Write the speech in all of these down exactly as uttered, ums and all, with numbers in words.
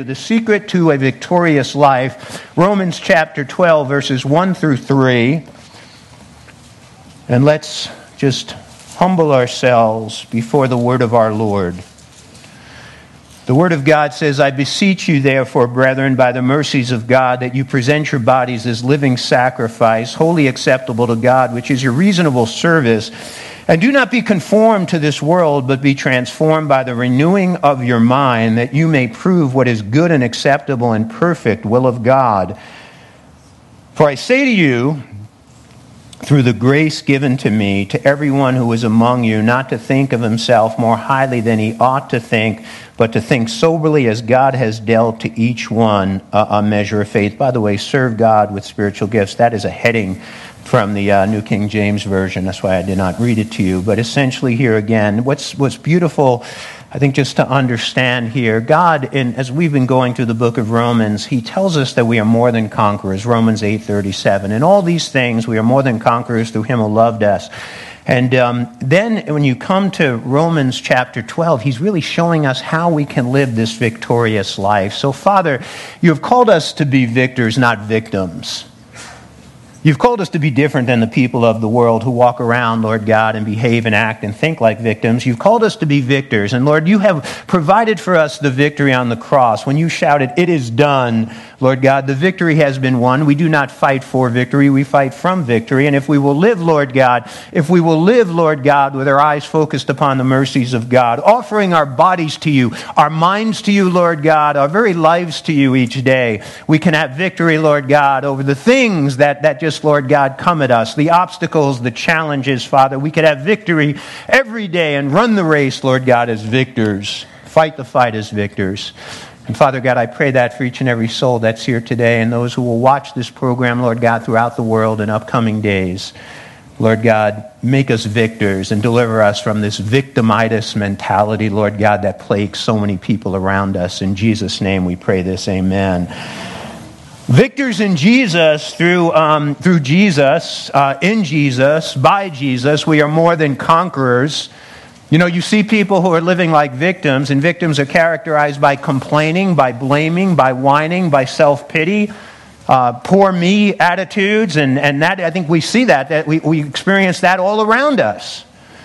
the secret to a victorious life, Romans chapter twelve, verses one through three. And let's just humble ourselves before the word of our Lord. The word of God says, I beseech you therefore, brethren, by the mercies of God, that you present your bodies as living sacrifice, wholly acceptable to God, which is your reasonable service. And do not be conformed to this world, but be transformed by the renewing of your mind, that you may prove what is good and acceptable and perfect will of God. For I say to you, through the grace given to me, to everyone who is among you, not to think of himself more highly than he ought to think, but to think soberly as God has dealt to each one a, a measure of faith. By the way, serve God with spiritual gifts. That is a heading from the uh, New King James Version. That's why I did not read it to you. But essentially here again, what's what's beautiful, I think, just to understand here, God, in, as we've been going through the book of Romans, He tells us that we are more than conquerors, Romans eight thirty-seven. And all these things, we are more than conquerors through Him who loved us. And um, then when you come to Romans chapter twelve, He's really showing us how we can live this victorious life. So, Father, you have called us to be victors, not victims. You've called us to be different than the people of the world who walk around, Lord God, and behave and act and think like victims. You've called us to be victors. And Lord, you have provided for us the victory on the cross. When you shouted, it is done, Lord God, the victory has been won. We do not fight for victory. We fight from victory. And if we will live, Lord God, if we will live, Lord God, with our eyes focused upon the mercies of God, offering our bodies to you, our minds to you, Lord God, our very lives to you each day, we can have victory, Lord God, over the things that, that just Lord God, come at us, the obstacles, the challenges, Father. We could have victory every day and run the race, Lord God, as victors. Fight the fight as victors. And Father God, I pray that for each and every soul that's here today and those who will watch this program, Lord God, throughout the world in upcoming days. Lord God, make us victors and deliver us from this victimitis mentality, Lord God, that plagues so many people around us. In Jesus' name we pray this, amen. Victors in Jesus, through um, through Jesus, uh, in Jesus, by Jesus, we are more than conquerors. You know, you see people who are living like victims, and victims are characterized by complaining, by blaming, by whining, by self-pity, uh, poor me attitudes, and, and that, I think we see that, that we, we experience that all around us.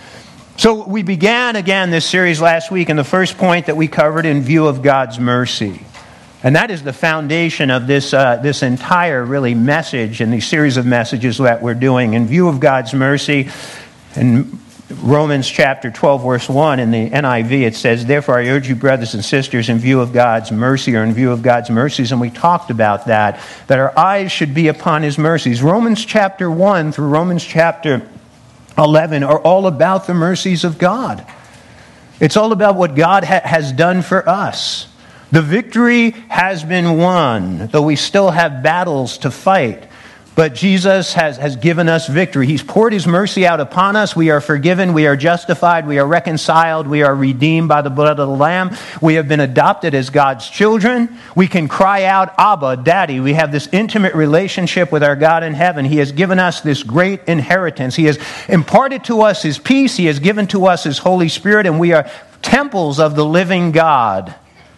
So we began again this series last week, and the first point that we covered in view of God's mercy. And that is the foundation of this uh, this entire, really, message and the series of messages that we're doing. In view of God's mercy, in Romans chapter twelve, verse one, in the N I V, it says, therefore I urge you, brothers and sisters, in view of God's mercy, or in view of God's mercies, and we talked about that, that our eyes should be upon His mercies. Romans chapter one through Romans chapter eleven are all about the mercies of God. It's all about what God ha- has done for us. The victory has been won, though we still have battles to fight. But Jesus has, has given us victory. He's poured His mercy out upon us. We are forgiven. We are justified. We are reconciled. We are redeemed by the blood of the Lamb. We have been adopted as God's children. We can cry out, Abba, Daddy. We have this intimate relationship with our God in heaven. He has given us this great inheritance. He has imparted to us His peace. He has given to us His Holy Spirit, and we are temples of the living God.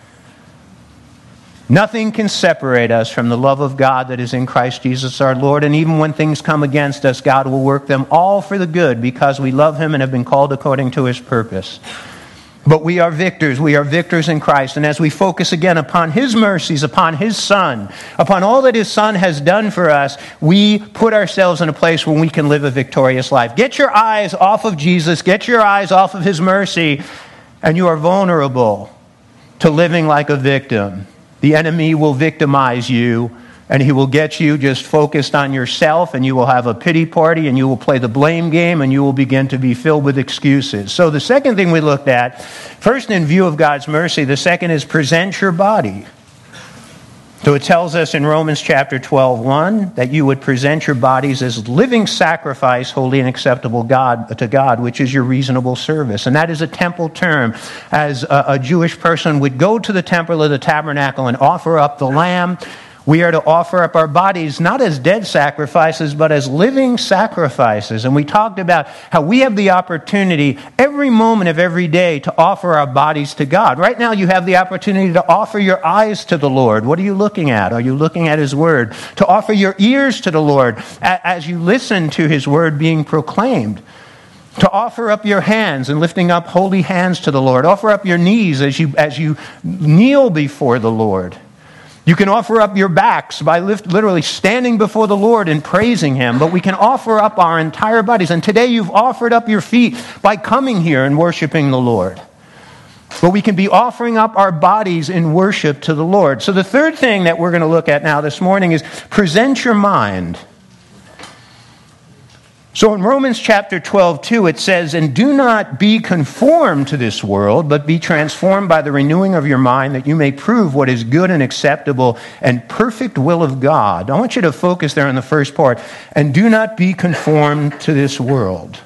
Nothing can separate us from the love of God that is in Christ Jesus our Lord. And even when things come against us, God will work them all for the good because we love Him and have been called according to His purpose. But we are victors. We are victors in Christ. And as we focus again upon His mercies, upon His Son, upon all that His Son has done for us, we put ourselves in a place where we can live a victorious life. Get your eyes off of Jesus. Get your eyes off of His mercy. And you are vulnerable to living like a victim. The enemy will victimize you, and he will get you just focused on yourself, and you will have a pity party, and you will play the blame game, and you will begin to be filled with excuses. So the second thing we looked at, first in view of God's mercy, the second is present your body. So it tells us in Romans chapter twelve, one, that you would present your bodies as living sacrifice, holy and acceptable God to God, which is your reasonable service. And that is a temple term. As a, a Jewish person would go to the temple of the tabernacle and offer up the lamb, We are to offer up our bodies not as dead sacrifices, but as living sacrifices. And we talked about how we have the opportunity every moment of every day to offer our bodies to God. Right now you have the opportunity to offer your eyes to the Lord. What are you looking at? Are you looking at His Word? To offer your ears to the Lord as you listen to His Word being proclaimed. To offer up your hands and lifting up holy hands to the Lord. Offer up your knees as you, as you kneel before the Lord. You can offer up your backs by lift, literally standing before the Lord and praising Him. But we can offer up our entire bodies. And today you've offered up your feet by coming here and worshiping the Lord. But we can be offering up our bodies in worship to the Lord. So the third thing that we're going to look at now this morning is present your mind. So in Romans chapter twelve, two, it says, "And do not be conformed to this world, but be transformed by the renewing of your mind, that you may prove what is good and acceptable and perfect will of God." I want you to focus there on the first part. And do not be conformed to this world.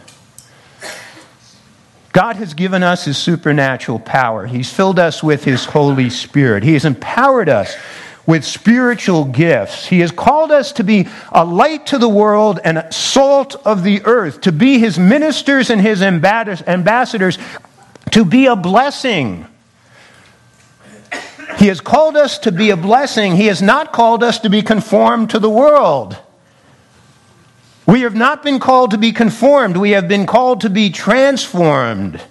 God has given us His supernatural power. He's filled us with His Holy Spirit. He has empowered us with spiritual gifts. He has called us to be a light to the world and a salt of the earth, to be His ministers and His ambassadors, to be a blessing. He has called us to be a blessing. He has not called us to be conformed to the world. We have not been called to be conformed. We have been called to be transformed.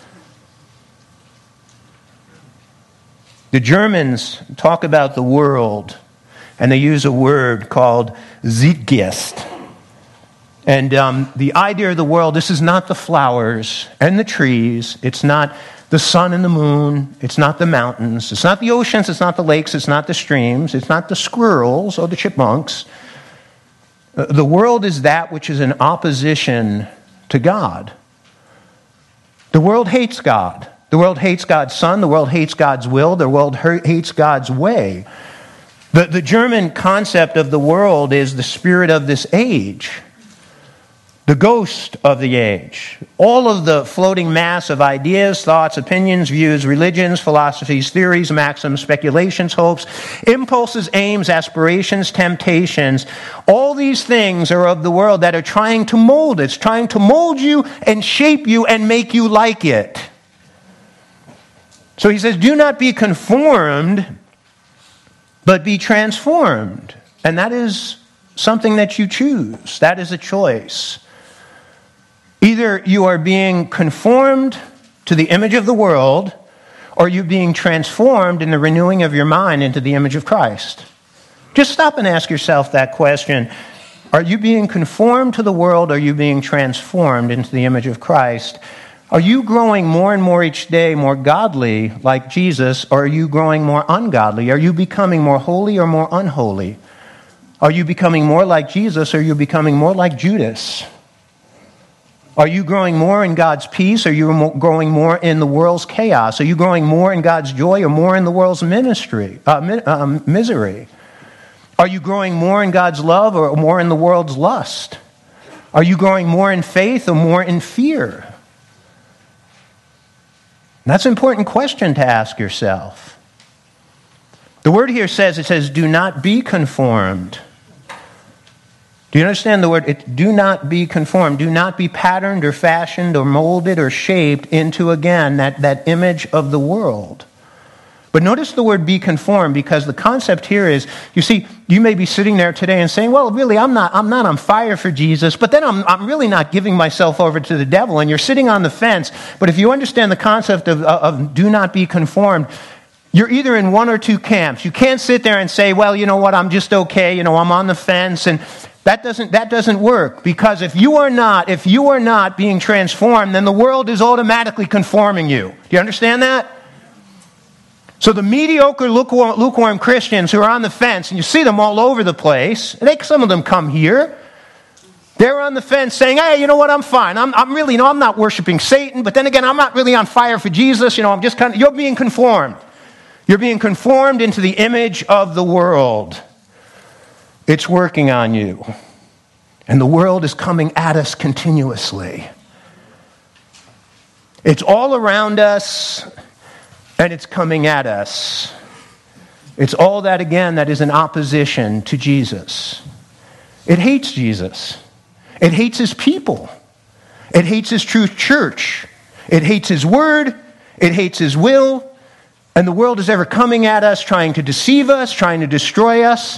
The Germans talk about the world, and they use a word called Zeitgeist. And um, the idea of the world, this is not the flowers and the trees. It's not the sun and the moon. It's not the mountains. It's not the oceans. It's not the lakes. It's not the streams. It's not the squirrels or the chipmunks. Uh, the world is that which is in opposition to God. The world hates God. The world hates God's Son. The world hates God's will. The world hates God's way. The, the German concept of the world is the spirit of this age, the ghost of the age. All of the floating mass of ideas, thoughts, opinions, views, religions, philosophies, theories, maxims, speculations, hopes, impulses, aims, aspirations, temptations, all these things are of the world that are trying to mold it. It's trying to mold you and shape you and make you like it. So he says, do not be conformed, but be transformed. And that is something that you choose. That is a choice. Either you are being conformed to the image of the world, or you're being transformed in the renewing of your mind into the image of Christ. Just stop and ask yourself that question. Are you being conformed to the world, or are you being transformed into the image of Christ? Are you growing more and more each day more godly like Jesus, or are you growing more ungodly? Are you becoming more holy or more unholy? Are you becoming more like Jesus, or are you becoming more like Judas? Are you growing more in God's peace, or are you growing more in the world's chaos? Are you growing more in God's joy, or more in the world's ministry, uh, mi- um, misery? Are you growing more in God's love, or more in the world's lust? Are you growing more in faith, or more in fear? That's an important question to ask yourself. The word here says, it says, do not be conformed. Do you understand the word? It, do not be conformed. Do not be patterned or fashioned or molded or shaped into, again, that, that image of the world. But notice the word be conformed, because the concept here is, you see, you may be sitting there today and saying, well, really, I'm not I'm not on fire for Jesus, but then I'm I'm really not giving myself over to the devil, and you're sitting on the fence. But if you understand the concept of, of do not be conformed, you're either in one or two camps. You can't sit there and say, well, you know what, I'm just okay, you know, I'm on the fence, and that doesn't that doesn't work, because if you are not, if you are not being transformed, then the world is automatically conforming you. Do you understand that? So the mediocre, lukewarm, lukewarm Christians who are on the fence, and you see them all over the place, and they, some of them come here, they're on the fence saying, hey, you know what, I'm fine. I'm, I'm really, you know, I'm not worshiping Satan, but then again, I'm not really on fire for Jesus. You know, I'm just kind of, you're being conformed. You're being conformed into the image of the world. It's working on you. And the world is coming at us continuously. It's all around us, and it's coming at us. It's all that, again, that is in opposition to Jesus. It hates Jesus. It hates his people. It hates his true church. It hates his word. It hates his will. And the world is ever coming at us, trying to deceive us, trying to destroy us.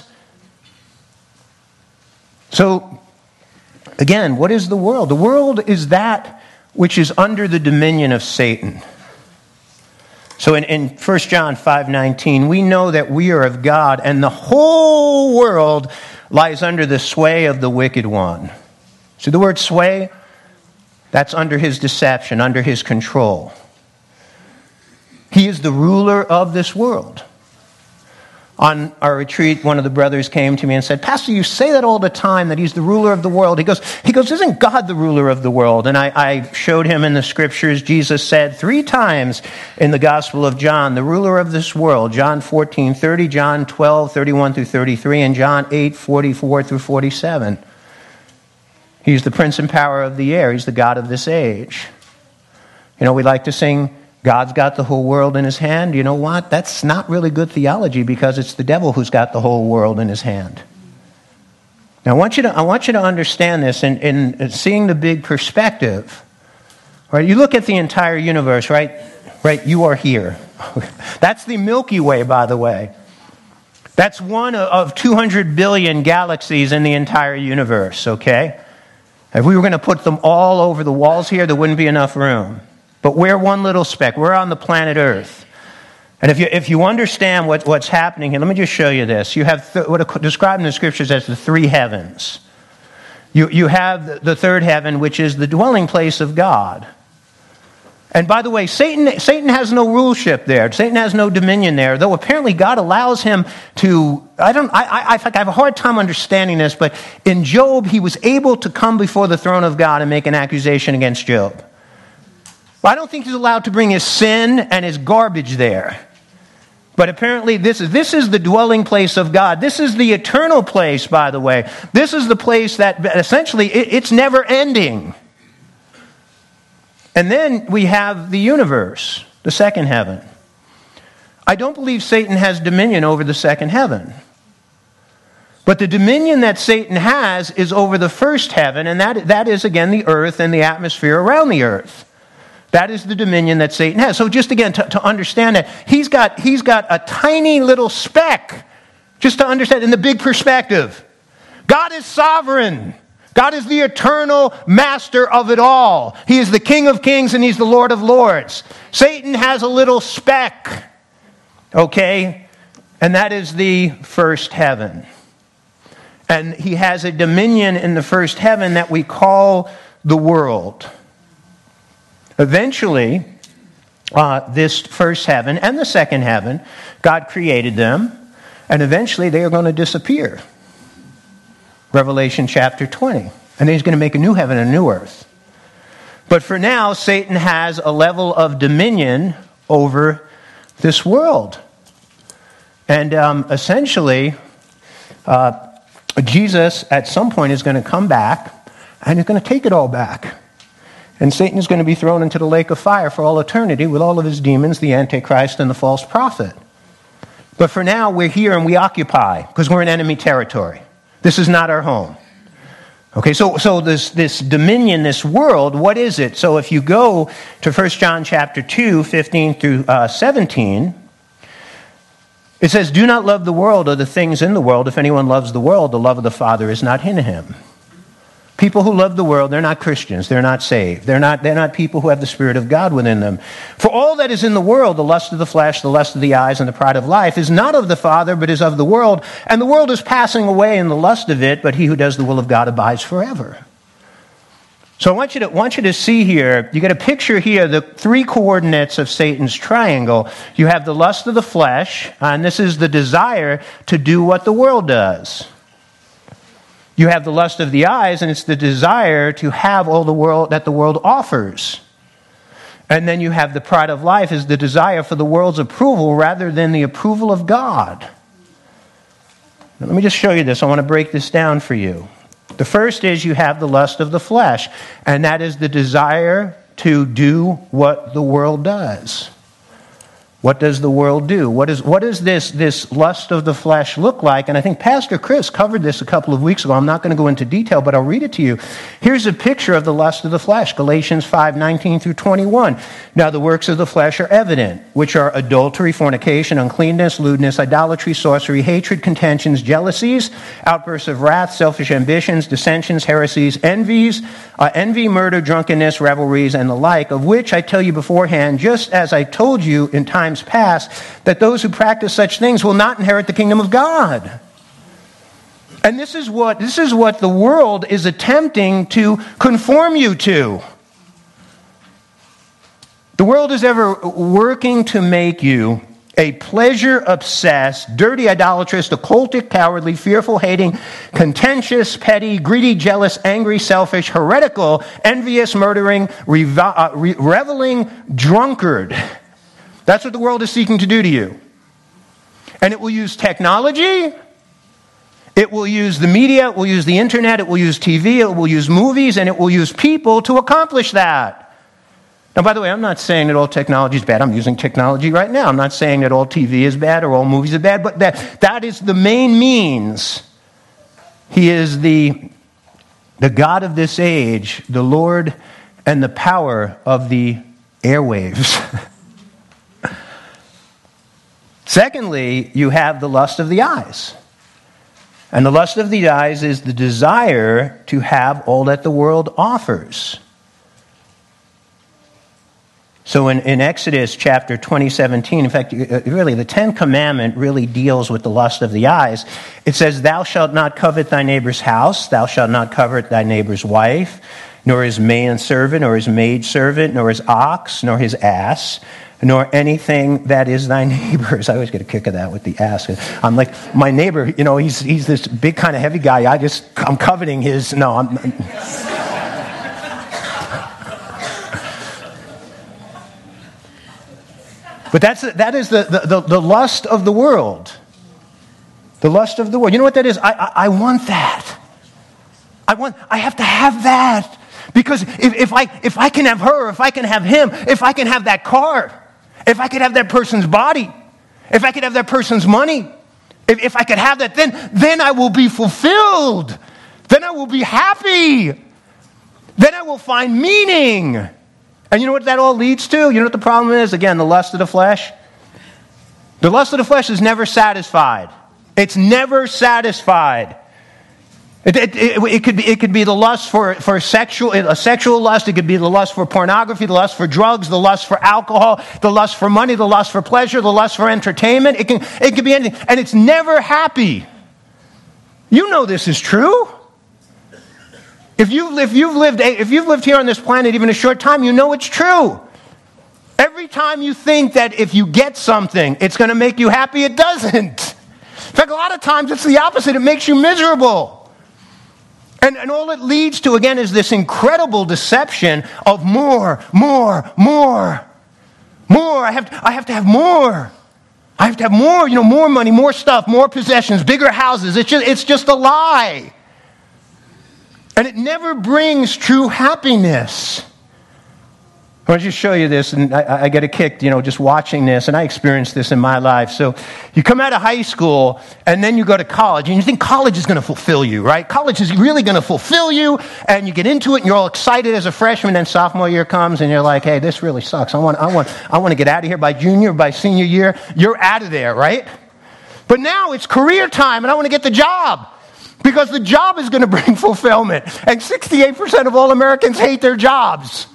So, again, what is the world? The world is that which is under the dominion of Satan. So in, in First John five nineteen, we know that we are of God, and the whole world lies under the sway of the wicked one. See the word sway? That's under his deception, under his control. He is the ruler of this world. On our retreat, one of the brothers came to me and said, "Pastor, you say that all the time, that he's the ruler of the world." He goes, he goes, "Isn't God the ruler of the world?" And I, I showed him in the scriptures, Jesus said three times in the Gospel of John, the ruler of this world, John fourteen thirty, John twelve thirty-one through thirty-three, and John eight forty-four through forty-seven. He's the prince and power of the air. He's the God of this age. You know, we like to sing, God's got the whole world in his hand. You know what? That's not really good theology, because it's the devil who's got the whole world in his hand. Now, I want you to, I want you to understand this in, in seeing the big perspective. Right? You look at the entire universe, right? Right? You are here. That's the Milky Way, by the way. That's one of two hundred billion galaxies in the entire universe, okay? If we were going to put them all over the walls here, there wouldn't be enough room. But we're one little speck. We're on the planet Earth. And if you if you understand what, what's happening here, let me just show you this. You have th- what are described in the scriptures as the three heavens. You, you have the third heaven, which is the dwelling place of God. And by the way, Satan Satan has no ruleship there. Satan has no dominion there, though apparently God allows him to, I don't, I, I, I have a hard time understanding this, but in Job, he was able to come before the throne of God and make an accusation against Job. Well, I don't think he's allowed to bring his sin and his garbage there. But apparently this is, this is the dwelling place of God. This is the eternal place, by the way. This is the place that essentially it, it's never ending. And then we have the universe, the second heaven. I don't believe Satan has dominion over the second heaven. But the dominion that Satan has is over the first heaven, and that, that is, again, the earth and the atmosphere around the earth. That is the dominion that Satan has. So just again, to, to understand that, he's got, he's got a tiny little speck, just to understand in the big perspective. God is sovereign. God is the eternal master of it all. He is the King of kings and he's the Lord of lords. Satan has a little speck, okay? And that is the first heaven. And he has a dominion in the first heaven that we call the world. Eventually, uh, this first heaven and the second heaven, God created them, and eventually they are going to disappear. Revelation chapter twenty. And then he's going to make a new heaven and a new earth. But for now, Satan has a level of dominion over this world. And um, essentially, uh, Jesus at some point is going to come back and he's going to take it all back. And Satan is going to be thrown into the lake of fire for all eternity with all of his demons, the Antichrist and the false prophet. But for now, we're here and we occupy because we're in enemy territory. This is not our home. Okay, so so this this dominion, this world, what is it? So if you go to First John chapter two, fifteen through uh, seventeen, it says, "Do not love the world or the things in the world. If anyone loves the world, the love of the Father is not in him." People who love the world, they're not Christians. They're not saved. They're not, they're not people who have the Spirit of God within them. For all that is in the world, the lust of the flesh, the lust of the eyes, and the pride of life, is not of the Father, but is of the world. And the world is passing away in the lust of it, but he who does the will of God abides forever. So I want you to, want you to see here, you get a picture here, the three coordinates of Satan's triangle. You have the lust of the flesh, and this is the desire to do what the world does. You have the lust of the eyes, and it's the desire to have all the world that the world offers. And then you have the pride of life, is the desire for the world's approval rather than the approval of God. Now, let me just show you this. I want to break this down for you. The first is you have the lust of the flesh, and that is the desire to do what the world does. What does the world do? What is what does this, this lust of the flesh look like? And I think Pastor Chris covered this a couple of weeks ago. I'm not going to go into detail, but I'll read it to you. Here's a picture of the lust of the flesh, Galatians five, nineteen through twenty-one. Now the works of the flesh are evident, which are adultery, fornication, uncleanness, lewdness, idolatry, sorcery, hatred, contentions, jealousies, outbursts of wrath, selfish ambitions, dissensions, heresies, envies, uh, envy, murder, drunkenness, revelries, and the like, of which I tell you beforehand, just as I told you in times past, that those who practice such things will not inherit the kingdom of God. And this is what this is what the world is attempting to conform you to. The world is ever working to make you a pleasure-obsessed, dirty, idolatrous, occultic, cowardly, fearful, hating, contentious, petty, greedy, jealous, angry, selfish, heretical, envious, murdering, revo- uh, re- reveling drunkard. That's what the world is seeking to do to you. And it will use technology, it will use the media, it will use the internet, it will use T V, it will use movies, and it will use people to accomplish that. Now, by the way, I'm not saying that all technology is bad. I'm using technology right now. I'm not saying that all T V is bad or all movies are bad, but that, that is the main means. He is the, the God of this age, the Lord and the power of the airwaves. Secondly, you have the lust of the eyes. And the lust of the eyes is the desire to have all that the world offers. So in, in Exodus chapter twenty, seventeen, in fact, really the Ten Commandment really deals with the lust of the eyes. It says, thou shalt not covet thy neighbor's house, thou shalt not covet thy neighbor's wife, nor his manservant, nor his maidservant, nor his ox, nor his ass, nor anything that is thy neighbor's. I always get a kick of that with the ass. I'm like, my neighbor, you know, he's he's this big kind of heavy guy. I just, I'm coveting his, no, I'm... But that's that is the, the, the lust of the world. The lust of the world. You know what that is? I, I, I want that. I want, I have to have that. Because if, if I if I can have her, if I can have him, if I can have that car, if I could have that person's body, if I could have that person's money, if, if I could have that, then, then I will be fulfilled. Then I will be happy. Then I will find meaning. And you know what that all leads to? You know what the problem is? Again, the lust of the flesh. The lust of the flesh is never satisfied. It's never satisfied. It, it, it, it could be it could be the lust for, for sexual a sexual lust. It could be the lust for pornography, the lust for drugs, the lust for alcohol, the lust for money, the lust for pleasure, the lust for entertainment. It can it can be anything, and it's never happy. You know this is true. If you've if you've lived if you've lived here on this planet even a short time, you know it's true. Every time you think that if you get something, it's going to make you happy, it doesn't. In fact, a lot of times it's the opposite. It makes you miserable. And, and all it leads to, again, is this incredible deception of more, more, more, more. I have to, I have to have more. I have to have more, you know, more money, more stuff, more possessions, bigger houses. It's just, it's just a lie. And it never brings true happiness. I want to just show you this, and I, I get a kick, you know, just watching this, and I experienced this in my life. So you come out of high school, and then you go to college, and you think college is going to fulfill you, right? College is really going to fulfill you, and you get into it, and you're all excited as a freshman, and sophomore year comes, and you're like, hey, this really sucks. I want, I want, I want to get out of here by junior, by senior year. You're out of there, right? But now it's career time, and I want to get the job, because the job is going to bring fulfillment, and sixty-eight percent of all Americans hate their jobs.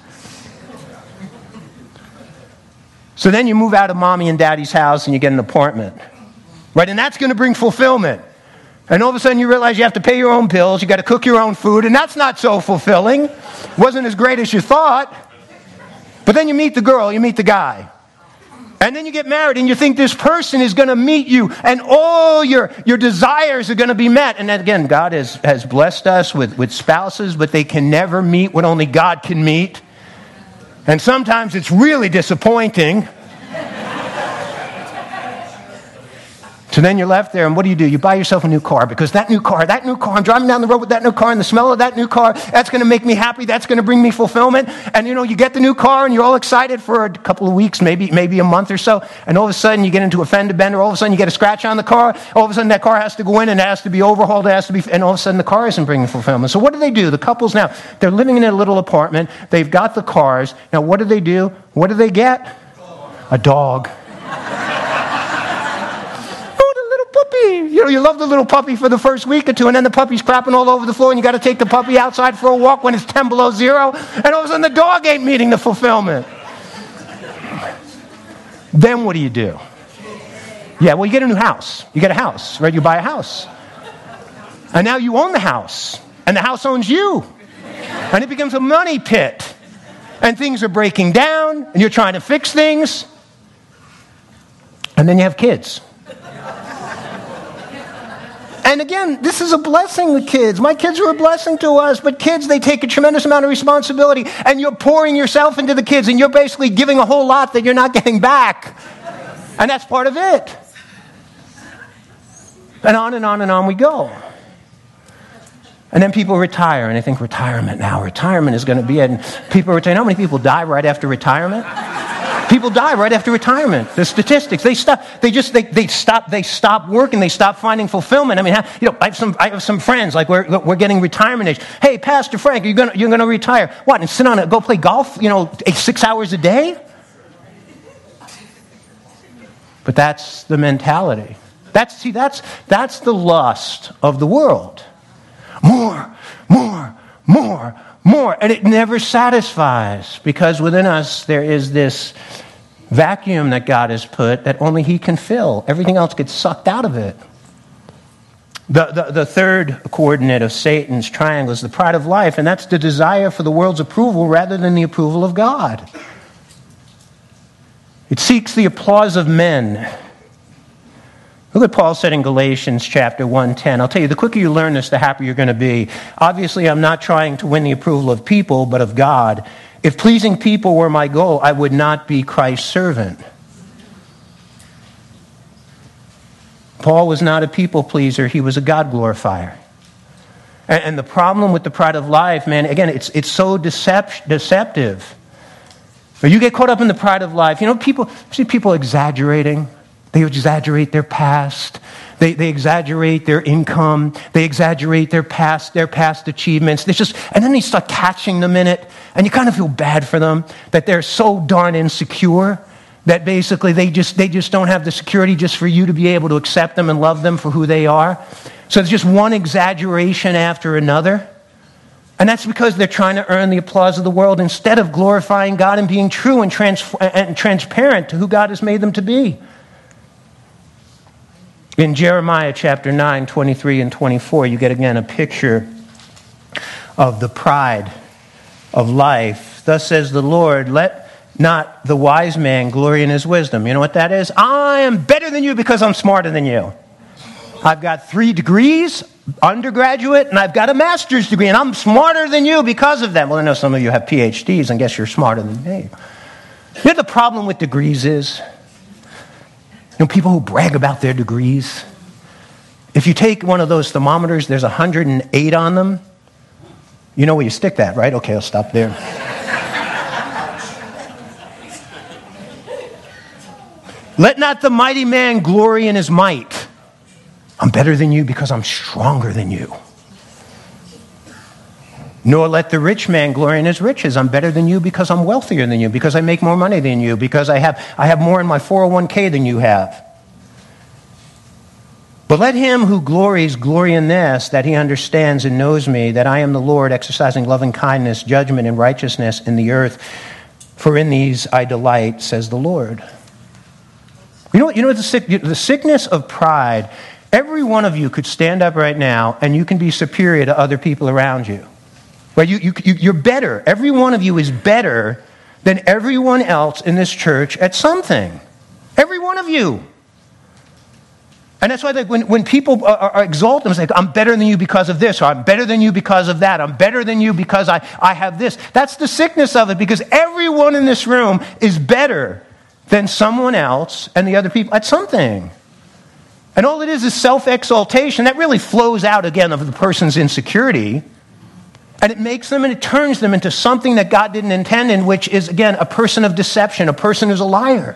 So then you move out of mommy and daddy's house and you get an apartment, right? And that's going to bring fulfillment. And all of a sudden you realize you have to pay your own bills, you got to cook your own food, and that's not so fulfilling. Wasn't as great as you thought. But then you meet the girl, you meet the guy. And then you get married and you think this person is going to meet you and all your, your desires are going to be met. And then again, God has, has blessed us with, with spouses, but they can never meet what only God can meet. And sometimes it's really disappointing to So then you're left there, and what do you do? You buy yourself a new car, because that new car, that new car, I'm driving down the road with that new car, and the smell of that new car, that's going to make me happy, that's going to bring me fulfillment. And you know, you get the new car, and you're all excited for a couple of weeks, maybe maybe a month or so, and all of a sudden you get into a fender bender, all of a sudden you get a scratch on the car, all of a sudden that car has to go in, and it has to be overhauled, it has to be, and all of a sudden the car isn't bringing fulfillment. So what do they do? The couples now, they're living in a little apartment, they've got the cars, now what do they do? What do they get? A dog. You know, you love the little puppy for the first week or two, and then the puppy's crapping all over the floor, and you got to take the puppy outside for a walk when it's ten below zero, and all of a sudden the dog ain't meeting the fulfillment. Then what do you do? Yeah, well, you get a new house. You get a house, right? You buy a house. And now you own the house, and the house owns you. And it becomes a money pit. And things are breaking down, and you're trying to fix things. And then you have kids. And again, this is a blessing, the kids. My kids are a blessing to us, but kids, they take a tremendous amount of responsibility, and you're pouring yourself into the kids, and you're basically giving a whole lot that you're not getting back. And that's part of it. And on and on and on we go. And then people retire, and they think retirement now. Retirement is going to be it. And people retire. You know how many people die right after retirement? People die right after retirement. The statistics, they stop. They just they they stop. They stop working. They stop finding fulfillment. I mean, you know, I have some I have some friends like we're we're getting retirement age. Hey, Pastor Frank, you're gonna you're gonna retire? What? And sit on it? Go play golf? You know, six hours a day? But that's the mentality. That's see that's that's the lust of the world. More, more, more. More, and it never satisfies, because within us there is this vacuum that God has put that only He can fill. Everything else gets sucked out of it. The, the, the third coordinate of Satan's triangle is the pride of life, and that's the desire for the world's approval rather than the approval of God. It seeks the applause of men. Look what Paul said in Galatians chapter one ten. I'll tell you, the quicker you learn this, the happier you're going to be. Obviously, I'm not trying to win the approval of people, but of God. If pleasing people were my goal, I would not be Christ's servant. Paul was not a people pleaser. He was a God glorifier. And, and the problem with the pride of life, man, again, it's it's so decept- deceptive. But you get caught up in the pride of life. You know, people see people exaggerating. They exaggerate their past. They they exaggerate their income. They exaggerate their past their past achievements. They just and then they start catching them in it, and you kind of feel bad for them that they're so darn insecure that basically they just they just don't have the security just for you to be able to accept them and love them for who they are. So it's just one exaggeration after another. And that's because they're trying to earn the applause of the world instead of glorifying God and being true and, trans- and transparent to who God has made them to be. In Jeremiah chapter nine, twenty-three and twenty-four, you get again a picture of the pride of life. Thus says the Lord, let not the wise man glory in his wisdom. You know what that is? I am better than you because I'm smarter than you. I've got three degrees, undergraduate, and I've got a master's degree, and I'm smarter than you because of them. Well, I know some of you have P H Ds, and guess you're smarter than me. You know the problem with degrees is? You know, people who brag about their degrees. If you take one of those thermometers, there's one hundred eight on them. You know where you stick that, right? Okay, I'll stop there. Let not the mighty man glory in his might. I'm better than you because I'm stronger than you. Nor let the rich man glory in his riches. I'm better than you because I'm wealthier than you, because I make more money than you, because I have I have more in my four oh one k than you have. But let him who glories glory in this, that he understands and knows me, that I am the Lord, exercising loving kindness, judgment, and righteousness in the earth. For in these I delight, says the Lord. You know what? You know what the, sick, the sickness of pride. Every one of you could stand up right now, and you can be superior to other people around you. Well, you, you, you're better. Every one of you is better than everyone else in this church at something. Every one of you. And that's why like, when, when people are, are exalt them, it's like, I'm better than you because of this, or I'm better than you because of that. I'm better than you because I, I have this. That's the sickness of it, because everyone in this room is better than someone else and the other people at something. And all it is is self-exaltation. That really flows out, again, of the person's insecurity. And it makes them and it turns them into something that God didn't intend, in which is, again, a person of deception, a person who's a liar.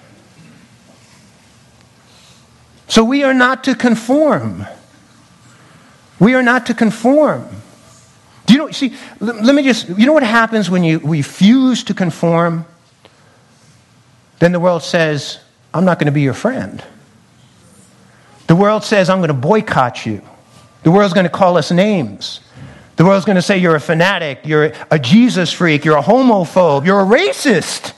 So we are not to conform. We are not to conform. Do you know, see, let me just, you know what happens when you refuse to conform? Then the world says, I'm not going to be your friend. The world says, I'm going to boycott you. The world's going to call us names. The world's going to say, you're a fanatic, you're a Jesus freak, you're a homophobe, you're a racist.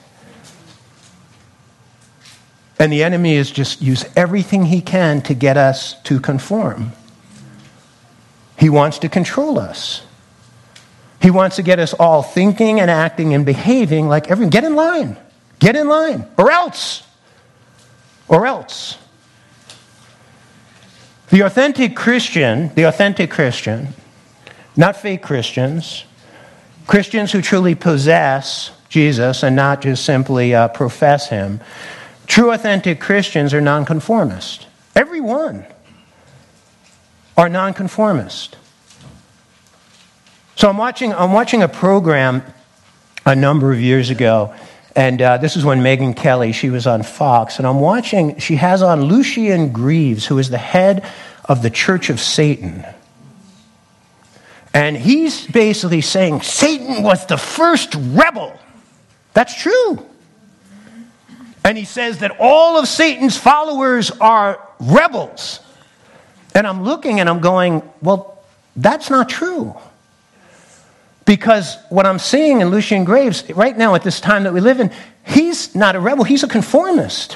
And the enemy is just use everything he can to get us to conform. He wants to control us. He wants to get us all thinking and acting and behaving like everyone. Get in line. Get in line. Or else. Or else. The authentic Christian, the authentic Christian, not fake Christians, Christians who truly possess Jesus and not just simply uh, profess him, true authentic Christians are nonconformist. Everyone are nonconformist. So I'm watching, I'm watching a program a number of years ago, and uh, this is when Megyn Kelly, she was on Fox, and I'm watching, she has on Lucien Greaves, who is the head of the Church of Satan. And he's basically saying Satan was the first rebel. That's true. And he says that all of Satan's followers are rebels. And I'm looking and I'm going, well, that's not true. Because what I'm seeing in Lucien Greaves, right now at this time that we live in, he's not a rebel, he's a conformist.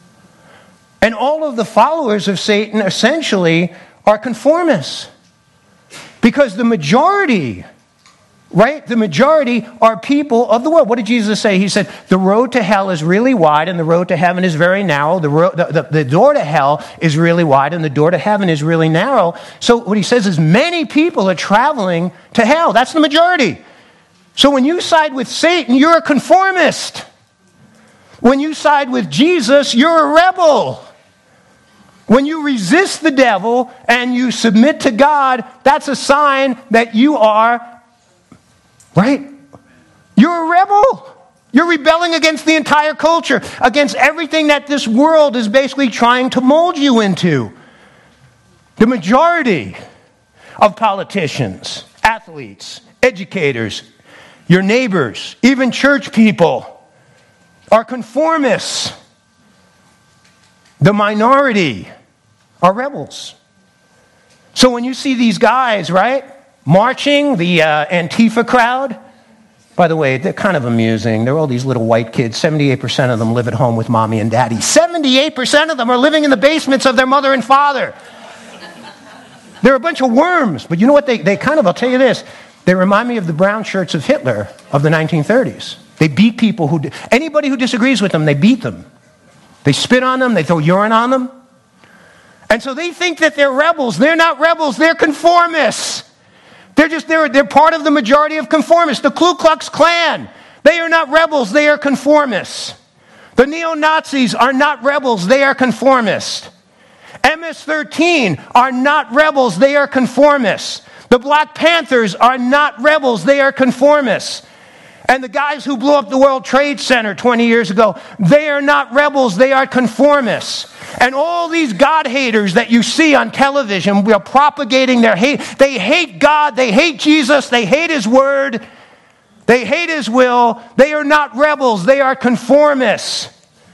And all of the followers of Satan essentially are conformists. Because the majority, right, the majority are people of the world. What did Jesus say? He said, the road to hell is really wide and the road to heaven is very narrow. The, road, the, the, the door to hell is really wide and the door to heaven is really narrow. So what he says is many people are traveling to hell. That's the majority. So when you side with Satan, you're a conformist. When you side with Jesus, you're a rebel. When you resist the devil and you submit to God, that's a sign that you are, right? You're a rebel. You're rebelling against the entire culture, against everything that this world is basically trying to mold you into. The majority of politicians, athletes, educators, your neighbors, even church people are conformists. The minority are rebels. So when you see these guys, right, marching, the uh, Antifa crowd, by the way, they're kind of amusing. They're all these little white kids. seventy-eight percent of them live at home with mommy and daddy. seventy-eight percent of them are living in the basements of their mother and father. They're a bunch of worms. But you know what? They, they kind of, I'll tell you this, they remind me of the brown shirts of Hitler of the nineteen thirties. They beat people who, anybody who disagrees with them, they beat them. They spit on them, they throw urine on them. And so they think that they're rebels. They're not rebels, they're conformists. They're just, they're, they're part of the majority of conformists. The Ku Klux Klan, they are not rebels, they are conformists. The neo-Nazis are not rebels, they are conformists. M S thirteen are not rebels, they are conformists. The Black Panthers are not rebels, they are conformists. And the guys who blew up the World Trade Center twenty years ago, they are not rebels, they are conformists. And all these God haters that you see on television, we are propagating their hate. They hate God, they hate Jesus, they hate his word, they hate his will. They are not rebels, they are conformists.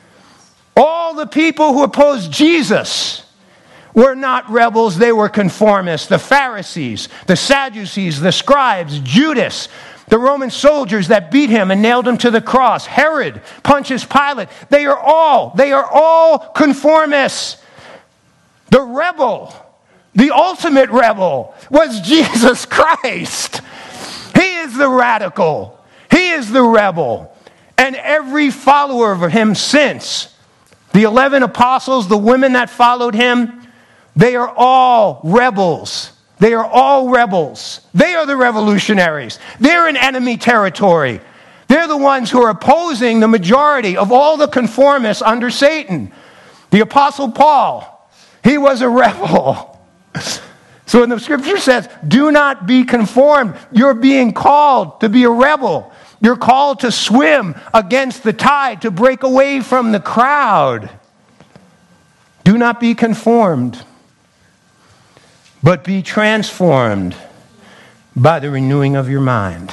All the people who opposed Jesus were not rebels, they were conformists. The Pharisees, the Sadducees, the scribes, Judas, the Roman soldiers that beat him and nailed him to the cross, Herod, Pontius Pilate, they are all, they are all conformists. The rebel, the ultimate rebel, was Jesus Christ. He is the radical. He is the rebel. And every follower of him since, the eleven apostles, the women that followed him, they are all rebels. They are all rebels. They are the revolutionaries. They're in enemy territory. They're the ones who are opposing the majority of all the conformists under Satan. The Apostle Paul, He was a rebel. So when the scripture says, do not be conformed, you're being called to be a rebel. You're called to swim against the tide, to break away from the crowd. Do not be conformed, but be transformed by the renewing of your mind.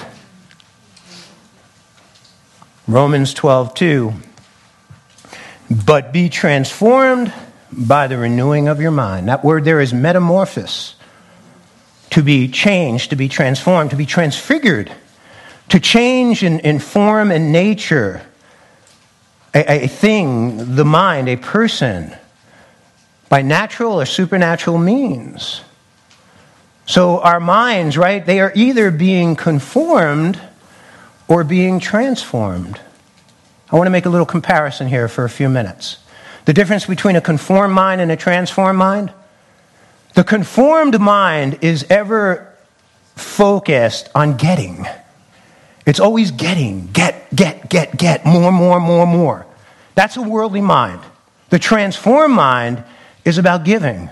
Romans twelve two. But be transformed by the renewing of your mind. That word there is metamorphosis. To be changed, to be transformed, to be transfigured. To change in, in form and nature. A, a thing, the mind, a person. By natural or supernatural means. So our minds, right, they are either being conformed or being transformed. I want to make a little comparison here for a few minutes. The difference between a conformed mind and a transformed mind. The conformed mind is ever focused on getting. It's always getting, get, get, get, get, more, more, more, more. That's a worldly mind. The transformed mind is about giving.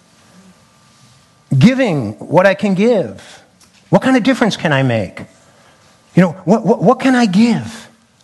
Giving what I can give. What kind of difference can I make? You know, what, what, what can I give?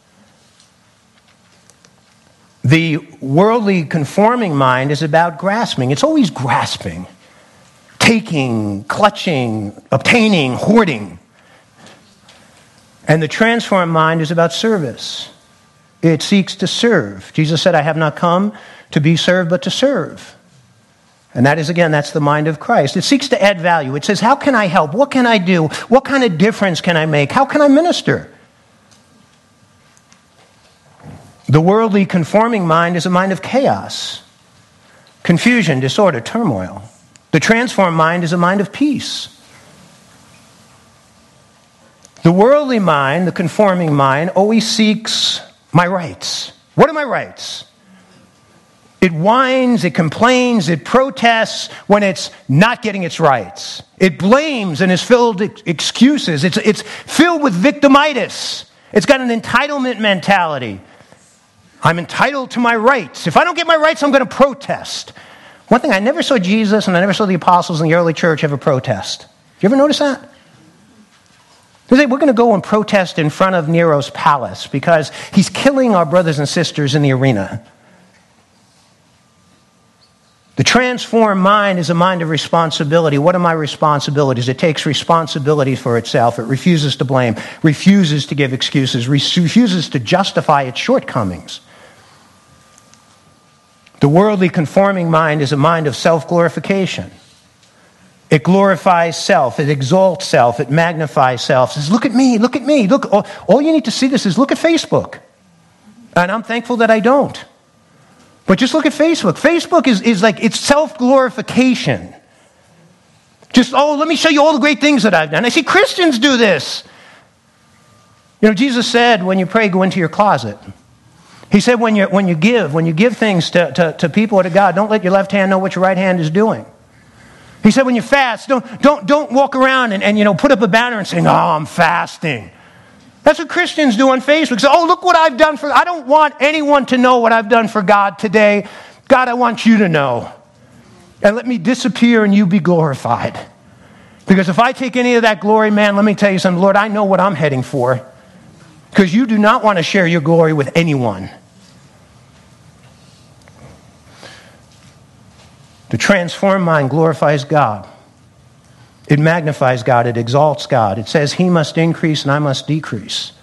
The worldly conforming mind is about grasping. It's always grasping, taking, clutching, obtaining, hoarding. And the transformed mind is about service. It seeks to serve. Jesus said, I have not come to be served, but to serve. And that is, again, that's the mind of Christ. It seeks to add value. It says, how can I help? What can I do? What kind of difference can I make? How can I minister? The worldly conforming mind is a mind of chaos, confusion, disorder, turmoil. The transformed mind is a mind of peace. The worldly mind, the conforming mind, always seeks my rights. What are my rights? It whines, it complains, it protests when it's not getting its rights. It blames and is filled with excuses. It's, it's filled with victimitis. It's got an entitlement mentality. I'm entitled to my rights. If I don't get my rights, I'm going to protest. One thing, I never saw Jesus and I never saw the apostles in the early church ever protest. You ever notice that? They say, we're going to go and protest in front of Nero's palace because he's killing our brothers and sisters in the arena. The transformed mind is a mind of responsibility. What are my responsibilities? It takes responsibility for itself. It refuses to blame, refuses to give excuses, refuses to justify its shortcomings. The worldly conforming mind is a mind of self-glorification. It glorifies self. It exalts self. It magnifies self. It says, look at me, look at me. Look, all, all you need to see this is look at Facebook. And I'm thankful that I don't. But just look at Facebook. Facebook is, is like, it's self-glorification. Just, oh, let me show you all the great things that I've done. I see Christians do this. You know, Jesus said, when you pray, go into your closet. He said, when you when you give, when you give things to, to, to people or to God, don't let your left hand know what your right hand is doing. He said, when you fast, don't don't don't walk around and, and you know put up a banner and saying, oh, I'm fasting. That's what Christians do on Facebook. Say, oh, look what I've done for, I don't want anyone to know what I've done for God today. God, I want you to know. And let me disappear and you be glorified. Because if I take any of that glory, man, let me tell you something, Lord, I know what I'm heading for. Because you do not want to share your glory with anyone. The transformed mind glorifies God. It magnifies God. It exalts God. It says he must increase and I must decrease.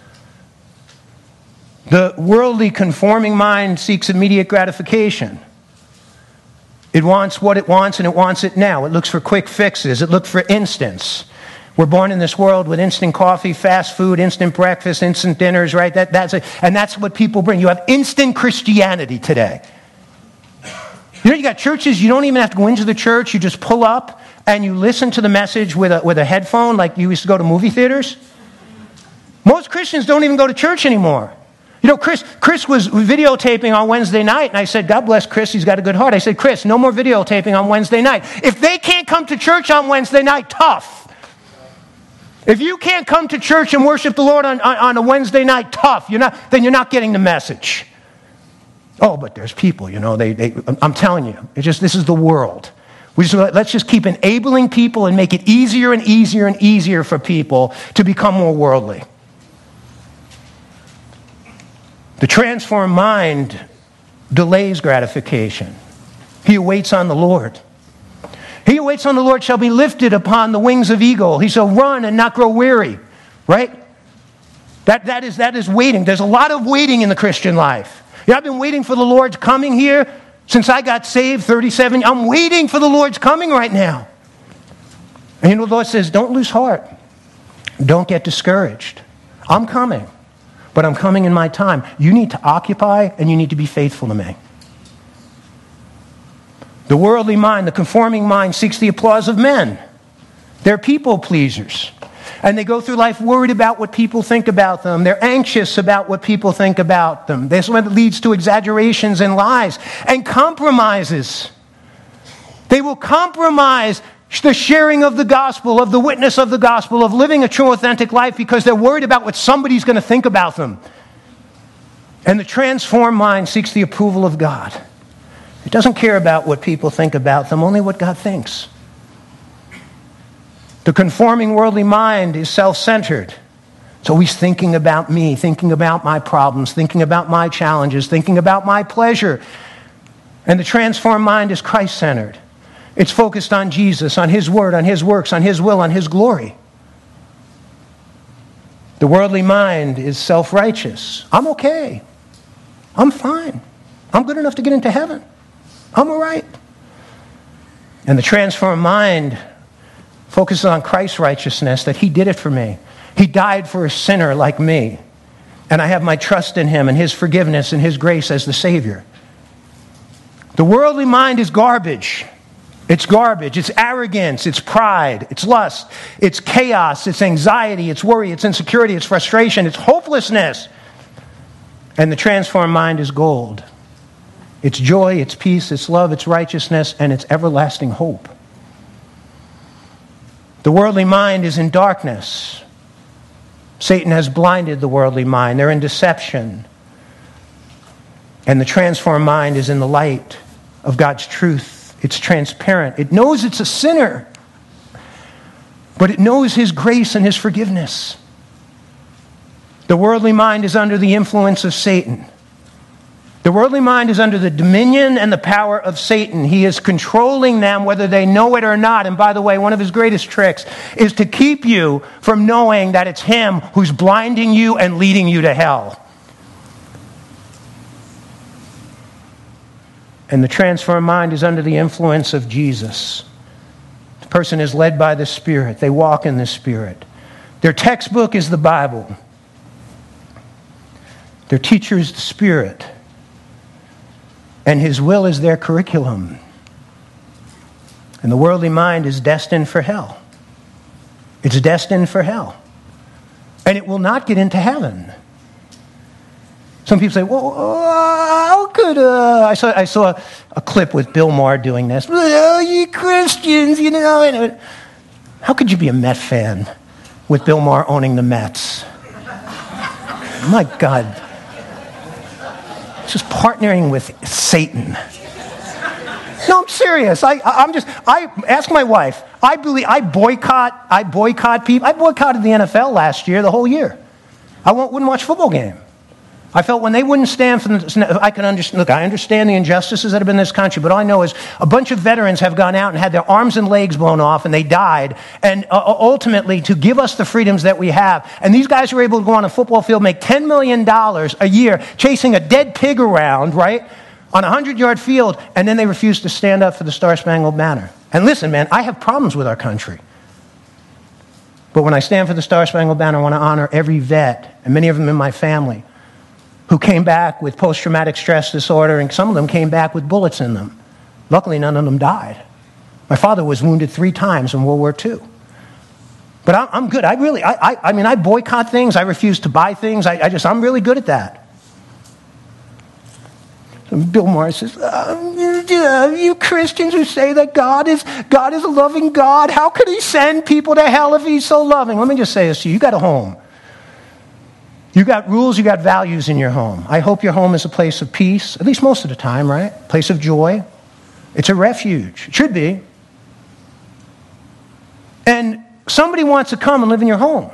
The worldly conforming mind seeks immediate gratification. It wants what it wants and it wants it now. It looks for quick fixes. It looks for instants. We're born in this world with instant coffee, fast food, instant breakfast, instant dinners, right? That, that's it. And that's what people bring. You have instant Christianity today. You know, you got churches, you don't even have to go into the church. You just pull up and you listen to the message with a, with a headphone like you used to go to movie theaters. Most Christians don't even go to church anymore. You know, Chris Chris was videotaping on Wednesday night, and I said, God bless Chris, he's got a good heart. I said, Chris, no more videotaping on Wednesday night. If they can't come to church on Wednesday night, tough. If you can't come to church and worship the Lord on, on, on a Wednesday night, tough. You're not, then you're not getting the message. Oh, but there's people, you know, they, they, I'm telling you, it's just, this is the world. We just, let's just keep enabling people and make it easier and easier and easier for people to become more worldly. The transformed mind delays gratification. He who waits on the Lord. He who waits on the Lord shall be lifted upon the wings of eagle. He shall run and not grow weary. Right? That, that, is, that is waiting. There's a lot of waiting in the Christian life. Yeah, I've been waiting for the Lord's coming here since I got saved thirty-seven. I'm waiting for the Lord's coming right now. And you know, the Lord says, don't lose heart. Don't get discouraged. I'm coming. But I'm coming in my time. You need to occupy and you need to be faithful to me. The worldly mind, the conforming mind, seeks the applause of men. They're people pleasers. And they go through life worried about what people think about them. They're anxious about what people think about them. This is what leads to exaggerations and lies and compromises. They will compromise the sharing of the gospel, of the witness of the gospel, of living a true, authentic life because they're worried about what somebody's going to think about them. And the transformed mind seeks the approval of God. It doesn't care about what people think about them, only what God thinks. The conforming worldly mind is self-centered. It's always thinking about me, thinking about my problems, thinking about my challenges, thinking about my pleasure. And the transformed mind is Christ-centered. It's focused on Jesus, on His word, on His works, on His will, on His glory. The worldly mind is self-righteous. I'm okay. I'm fine. I'm good enough to get into heaven. I'm all right. And the transformed mind focuses on Christ's righteousness, that He did it for me. He died for a sinner like me. And I have my trust in Him and His forgiveness and His grace as the Savior. The worldly mind is garbage. It's garbage. It's arrogance. It's pride. It's lust. It's chaos. It's anxiety. It's worry. It's insecurity. It's frustration. It's hopelessness. And the transformed mind is gold. It's joy. It's peace. It's love. It's righteousness. And it's everlasting hope. The worldly mind is in darkness. Satan has blinded the worldly mind. They're in deception. And the transformed mind is in the light of God's truth. It's transparent. It knows it's a sinner, but it knows His grace and His forgiveness. The worldly mind is under the influence of Satan. The worldly mind is under the dominion and the power of Satan. He is controlling them whether they know it or not. And by the way, one of his greatest tricks is to keep you from knowing that it's him who's blinding you and leading you to hell. And the transformed mind is under the influence of Jesus. The person is led by the Spirit. They walk in the Spirit. Their textbook is the Bible. Their teacher is the Spirit. And His will is their curriculum. And the worldly mind is destined for hell. It's destined for hell. And it will not get into heaven. Some people say, well, how could, uh, I saw I saw a, a clip with Bill Maher doing this. Oh, you Christians, you know. How could you be a Met fan with Bill Maher owning the Mets? My God. It's just partnering with Satan. No, I'm serious. I, I'm just, I ask my wife. I believe, I boycott, I boycott people. I boycotted the N F L last year, the whole year. I wouldn't watch a football game. I felt when they wouldn't stand for the, I can understand, look, I understand the injustices that have been in this country, but all I know is a bunch of veterans have gone out and had their arms and legs blown off and they died, and uh, ultimately to give us the freedoms that we have. And these guys were able to go on a football field, make ten million dollars a year chasing a dead pig around, right, on a hundred-yard field, and then they refused to stand up for the Star-Spangled Banner. And listen, man, I have problems with our country. But when I stand for the Star-Spangled Banner, I want to honor every vet, and many of them in my family, who came back with post-traumatic stress disorder, and some of them came back with bullets in them. Luckily, none of them died. My father was wounded three times in World War Two. But I'm, I'm good. I really, I, I, I mean, I boycott things. I refuse to buy things. I, I just, I'm really good at that. And Bill Maher says, uh, you Christians who say that God is, God is a loving God, how could He send people to hell if He's so loving? Let me just say this to you. You got a home. You got rules, you got values in your home. I hope your home is a place of peace, at least most of the time, right? Place of joy. It's a refuge. It should be. And somebody wants to come and live in your home.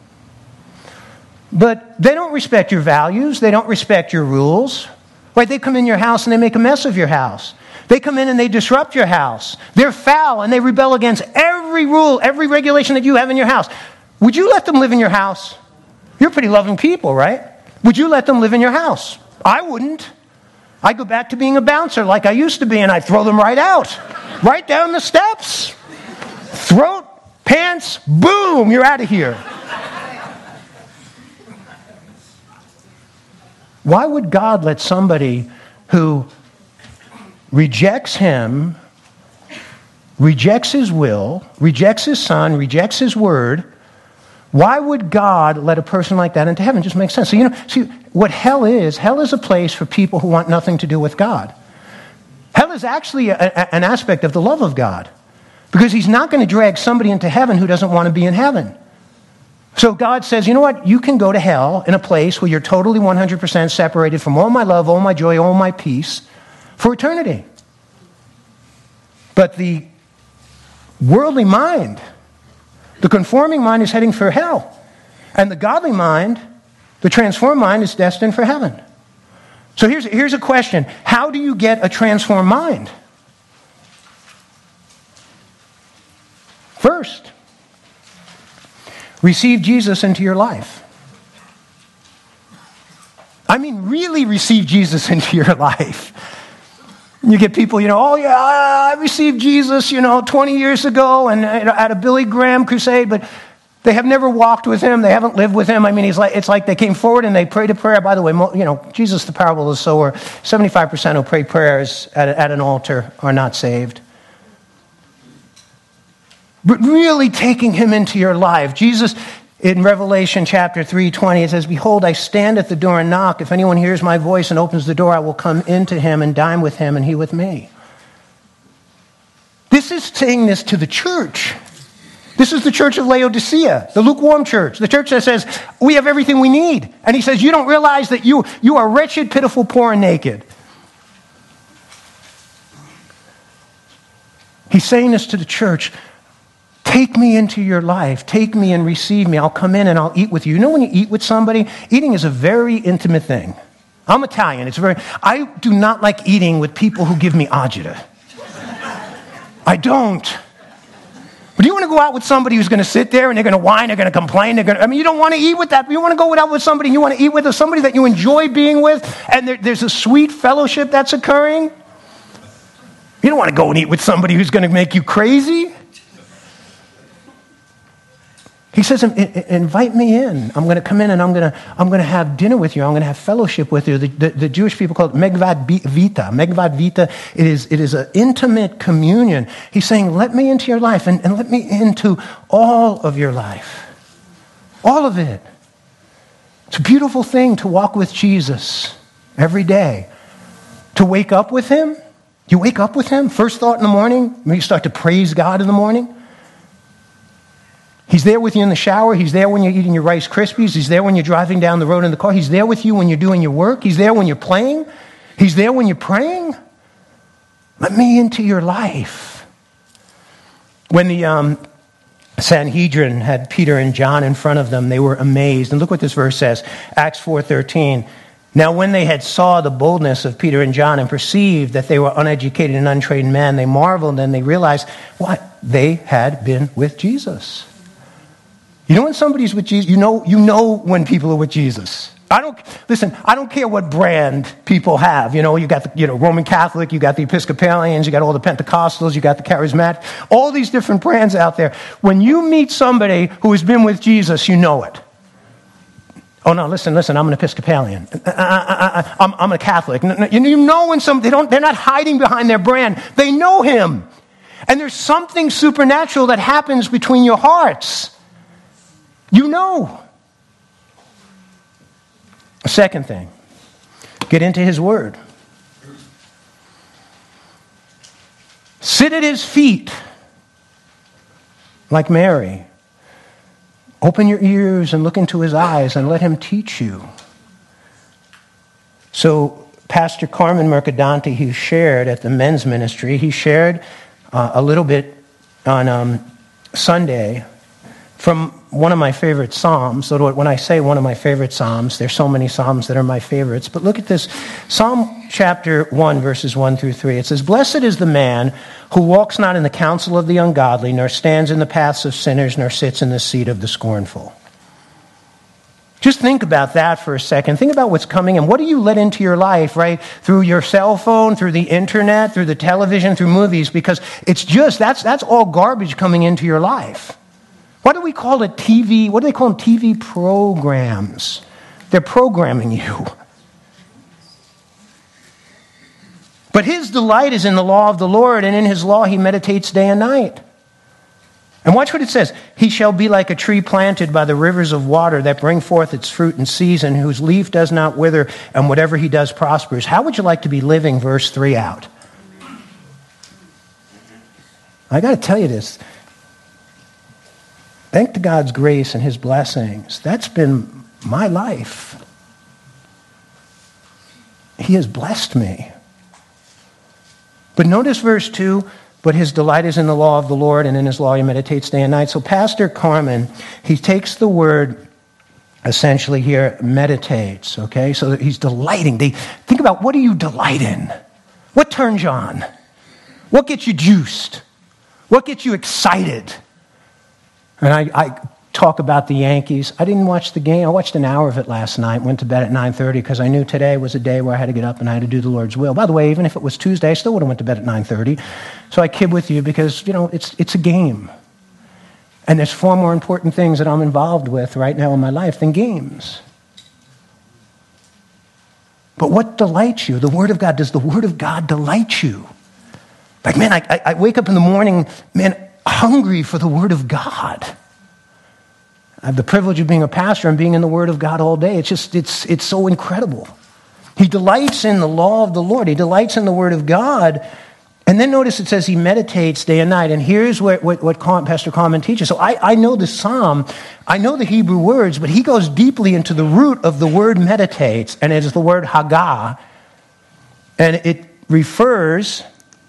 But they don't respect your values. They don't respect your rules. Right? They come in your house and they make a mess of your house. They come in and they disrupt your house. They're foul and they rebel against every rule, every regulation that you have in your house. Would you let them live in your house? You're pretty loving people, right? Would you let them live in your house? I wouldn't. I'd go back to being a bouncer like I used to be, and I'd throw them right out. Right down the steps. Throat, pants, boom, you're out of here. Why would God let somebody who rejects him, rejects his will, rejects his son, rejects his word, why would God let a person like that into heaven? It just makes sense. So, you know, see, what hell is, hell is a place for people who want nothing to do with God. Hell is actually a, a, an aspect of the love of God, because he's not going to drag somebody into heaven who doesn't want to be in heaven. So God says, you know what? You can go to hell in a place where you're totally one hundred percent separated from all my love, all my joy, all my peace for eternity. But the worldly mind, the conforming mind, is heading for hell. And the godly mind, the transformed mind, is destined for heaven. So here's, here's a question. How do you get a transformed mind? First, receive Jesus into your life. I mean, really receive Jesus into your life. You get people, you know, oh yeah, I received Jesus, you know, twenty years ago and at a Billy Graham crusade, but they have never walked with him. They haven't lived with him. I mean, he's like, it's like they came forward and they prayed a prayer. By the way, you know, Jesus, the parable of the sower, seventy-five percent who pray prayers at, at an altar are not saved. But really taking him into your life. Jesus, in Revelation chapter three twenty, it says, behold, I stand at the door and knock. If anyone hears my voice and opens the door, I will come into him and dine with him and he with me. This is saying this to the church. This is the church of Laodicea, the lukewarm church, the church that says, we have everything we need. And he says, you don't realize that you, you are wretched, pitiful, poor, and naked. He's saying this to the church. Take me into your life. Take me and receive me. I'll come in and I'll eat with you. You know when you eat with somebody, eating is a very intimate thing. I'm Italian. It's very. I do not like eating with people who give me agita. I don't. But do you want to go out with somebody who's going to sit there and they're going to whine, they're going to complain, they're going to, I mean, you don't want to eat with that. You want to go out with somebody, you want to eat with somebody that you enjoy being with, and there, there's a sweet fellowship that's occurring. You don't want to go and eat with somebody who's going to make you crazy. He says, invite me in. I'm going to come in and I'm going to I'm going to have dinner with you. I'm going to have fellowship with you. The, the, the Jewish people call it megvad vita. Megvad vita, it is, it is an intimate communion. He's saying, let me into your life and, and let me into all of your life. All of it. It's a beautiful thing to walk with Jesus every day. To wake up with him. You wake up with him, first thought in the morning. You start to praise God in the morning. He's there with you in the shower. He's there when you're eating your Rice Krispies. He's there when you're driving down the road in the car. He's there with you when you're doing your work. He's there when you're playing. He's there when you're praying. Let me into your life. When the um, Sanhedrin had Peter and John in front of them, they were amazed. And look what this verse says, Acts four thirteen. Now when they had saw the boldness of Peter and John and perceived that they were uneducated and untrained men, they marveled and they realized what? They had been with Jesus. You know when somebody's with Jesus, you know, you know when people are with Jesus. I don't, listen, I don't care what brand people have. You know, you got the, you know, Roman Catholic, you got the Episcopalians, you got all the Pentecostals, you got the Charismatic, all these different brands out there. When you meet somebody who has been with Jesus, you know it. Oh no, listen, listen, I'm an Episcopalian. I, I, I, I'm, I'm a Catholic. You know when some, they don't, they're not hiding behind their brand. They know him. And there's something supernatural that happens between your hearts. You know. A second thing, get into his word. Sit at his feet like Mary. Open your ears and look into his eyes and let him teach you. So Pastor Carmen Mercadante, he shared at the men's ministry, he shared uh, a little bit on um, Sunday from one of my favorite Psalms. So when I say one of my favorite Psalms, there's so many Psalms that are my favorites. But look at this. Psalm chapter one, verses one through three. It says, "Blessed is the man who walks not in the counsel of the ungodly, nor stands in the paths of sinners, nor sits in the seat of the scornful." Just think about that for a second. Think about what's coming and what do you let into your life, right? Through your cell phone, through the internet, through the television, through movies, because it's just, that's that's all garbage coming into your life. What do we call it? T V, what do they call them? T V programs. They're programming you. But his delight is in the law of the Lord, and in his law he meditates day and night. And watch what it says. "He shall be like a tree planted by the rivers of water that bring forth its fruit in season, whose leaf does not wither, and whatever he does prospers." How would you like to be living verse three out? I got to tell you this. Thank to God's grace and his blessings. That's been my life. He has blessed me. But notice verse two. "But his delight is in the law of the Lord, and in his law he meditates day and night." So Pastor Carmen, he takes the word, essentially here, meditates, okay? So that he's delighting. They, think about, what do you delight in? What turns you on? What gets you juiced? What gets you excited? And I, I talk about the Yankees. I didn't watch the game. I watched an hour of it last night, went to bed at nine thirty because I knew today was a day where I had to get up and I had to do the Lord's will. By the way, even if it was Tuesday, I still would have went to bed at nine thirty. So I kid with you because, you know, it's it's a game. And there's far more important things that I'm involved with right now in my life than games. But what delights you? The Word of God. Does the Word of God delight you? Like, man, I, I, I wake up in the morning, man, hungry for the Word of God. I have the privilege of being a pastor and being in the Word of God all day. It's just, it's it's so incredible. He delights in the law of the Lord. He delights in the Word of God. And then notice it says he meditates day and night. And here's what, what, what Pastor Carmen teaches. So I, I know the Psalm, I know the Hebrew words, but he goes deeply into the root of the word meditates, and it is the word hagah. And it refers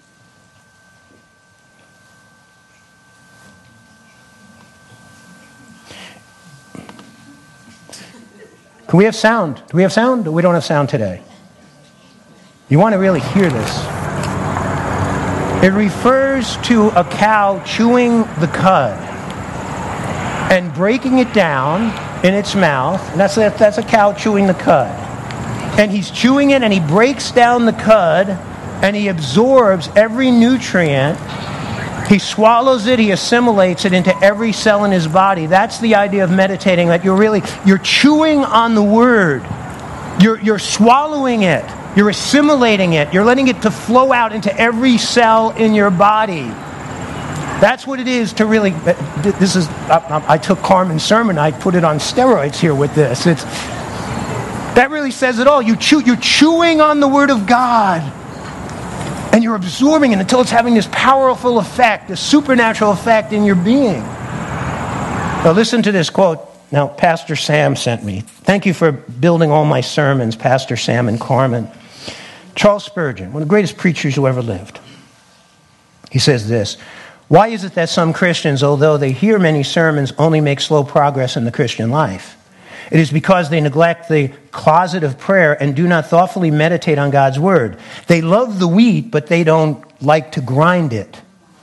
Can we have sound? Do we have sound? We don't have sound today. You want to really hear this. It refers to a cow chewing the cud and breaking it down in its mouth. And that's, a, that's a cow chewing the cud. And he's chewing it and he breaks down the cud and he absorbs every nutrient. He swallows it, he assimilates it into every cell in his body. That's the idea of meditating, that you're really, you're chewing on the Word. You're, you're swallowing it. You're assimilating it. You're letting it to flow out into every cell in your body. That's what it is to really, this is, I, I took Carmen's sermon, I put it on steroids here with this. It's, that really says it all. You chew, you're chewing on the Word of God. And you're absorbing it until it's having this powerful effect, this supernatural effect in your being. Now listen to this quote. Now, Pastor Sam sent me. Thank you for building all my sermons, Pastor Sam and Carmen. Charles Spurgeon, one of the greatest preachers who ever lived. He says this: "Why is it that some Christians, although they hear many sermons, only make slow progress in the Christian life? It is because they neglect the closet of prayer and do not thoughtfully meditate on God's Word. They love the wheat, but they don't like to grind it.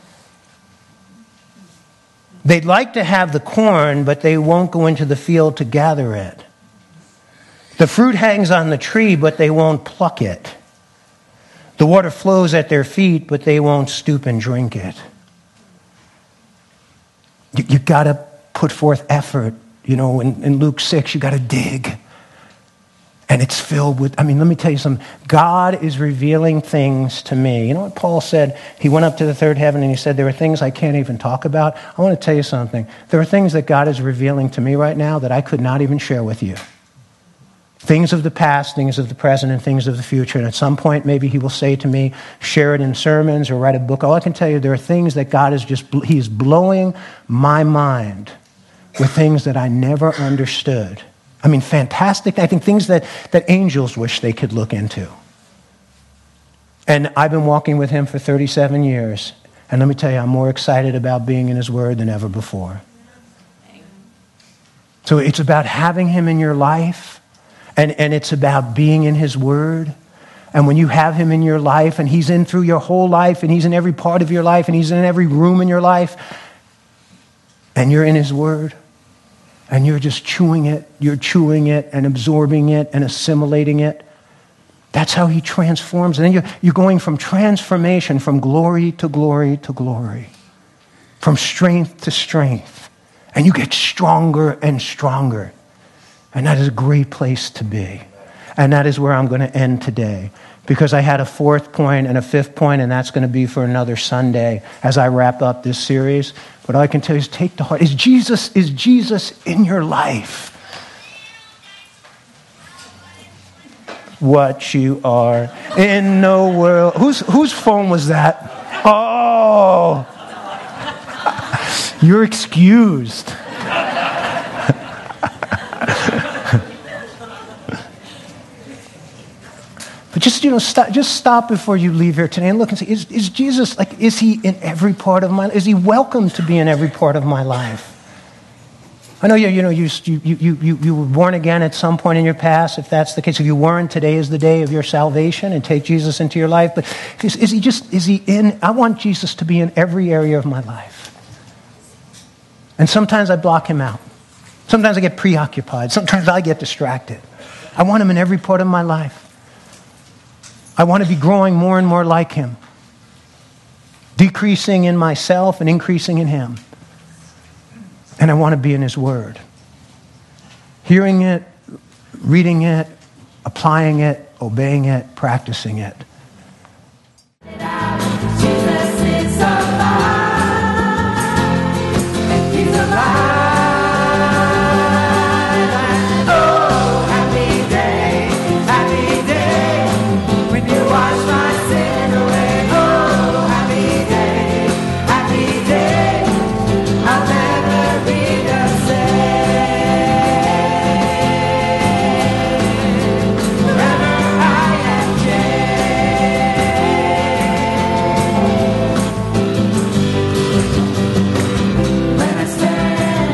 They'd like to have the corn, but they won't go into the field to gather it. The fruit hangs on the tree, but they won't pluck it. The water flows at their feet, but they won't stoop and drink it." You, you got to put forth effort. You know, in, in Luke six, you got to dig. And it's filled with, I mean, let me tell you something. God is revealing things to me. You know what Paul said? He went up to the third heaven and he said, there are things I can't even talk about. I want to tell you something. There are things that God is revealing to me right now that I could not even share with you. Things of the past, things of the present, and things of the future. And at some point, maybe he will say to me, share it in sermons or write a book. All I can tell you, there are things that God is just, he is blowing my mind with things that I never understood. I mean, fantastic. I think things that, that angels wish they could look into. And I've been walking with him for thirty-seven years. And let me tell you, I'm more excited about being in his word than ever before. So it's about having him in your life, and, and it's about being in his word. And when you have him in your life, and he's in through your whole life, and he's in every part of your life, and he's in every room in your life, and you're in his word, and you're just chewing it, you're chewing it and absorbing it and assimilating it, that's how he transforms. And then you're, you're going from transformation, from glory to glory to glory, from strength to strength. And you get stronger and stronger. And that is a great place to be. And that is where I'm going to end today. Because I had a fourth point and a fifth point, and that's going to be for another Sunday as I wrap up this series. But all I can tell you is take to heart, is Jesus, is Jesus in your life? What you are in the world. Whose, whose phone was that? Oh, you're excused. But just, you know, stop, just stop before you leave here today and look and say, is, is Jesus, like, is he in every part of my life? Is he welcome to be in every part of my life? I know you, you know, you, you, you, you, you were born again at some point in your past. If that's the case, if you weren't, today is the day of your salvation, and take Jesus into your life. But is, is he just, is he in, I want Jesus to be in every area of my life. And sometimes I block him out. Sometimes I get preoccupied. Sometimes I get distracted. I want him in every part of my life. I want to be growing more and more like him. Decreasing in myself and increasing in him. And I want to be in his word. Hearing it, reading it, applying it, obeying it, practicing it. Jesus is alive. He's alive. Oh, happy day, happy day, when you wash my sin away. Oh, happy day, happy day, I'll never be the same. Forever I am changed. When I stand